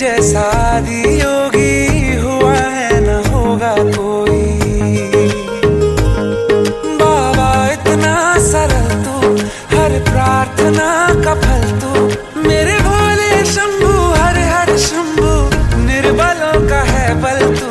जैसा आदि योगी हुआ है न होगा कोई। बाबा इतना सरल तू, हर प्रार्थना का फल तू, मेरे भोले शंभू हर हर शंभू, निर्बलों का है बल तू।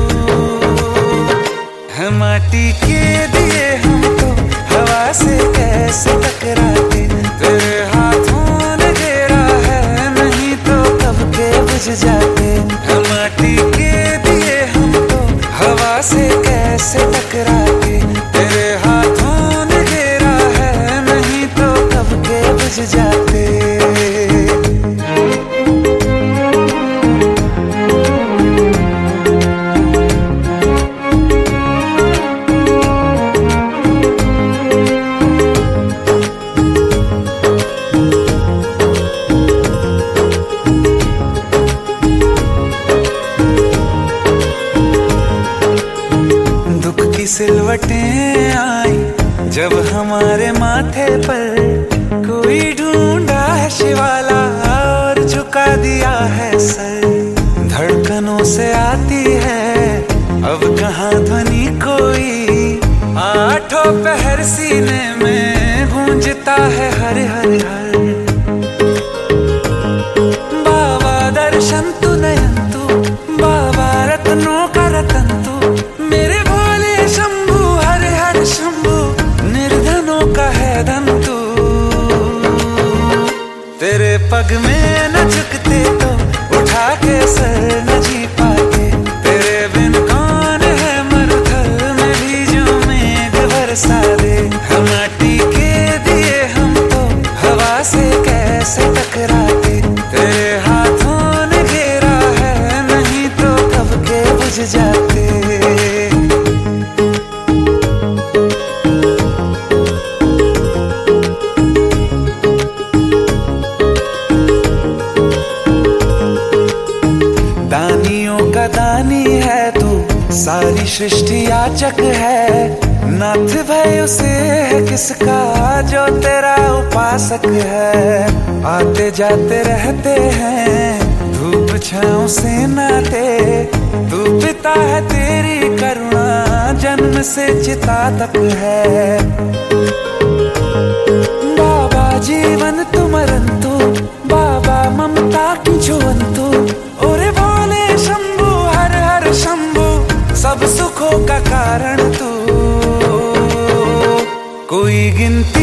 है माटी के दिए हम तो हवा से कैसे टकराते, तेरे हाथों ने घेरा है नहीं तो कब के बुझ जाते। है माटी के दिए हम तो हवा से कैसे टकराते, तेरे हाथों ने घेरा है नहीं तो कब के बुझ जाते। सिलवटें आई जब हमारे माथे पर, कोई ढूंढा है शिवाला और झुका दिया है सर। धड़कनों से आती है अब कहाँ ध्वनि कोई, आठों पहर सीने में गूंजता है हर हर हर। बाबा दर्शन तू नयन तू, बाबा रत्नों का रतन तू, मेरे शंभू हर हर शंभू, निर्धनों का है धन तू। तेरे पग में न झुकते तो उठा के सर न जी पाते, तेरे बिन कौन है मरुथल में भी जो मेघ बरसा दे। हम माटी के दिए हम तो हवा से कैसे टकराते, तेरे हाथों ने घेरा है नहीं तो कब के बुझ जाते। दानियों का दानी है तू, सारी सृष्टि याचक है। नाथ भय उसे है किसका जो तेरा उपासक है। आते जाते रहते हैं धूप छाँव से नाते, तू पिता है तेरी करुणा जन्म से चिता तक है। बाबा जीवन तू मरण तू, बाबा ममता की जुवन तू, ओरे भोले शंभू हर हर शंभू, सब सुखों का कारण तू। कोई गिनती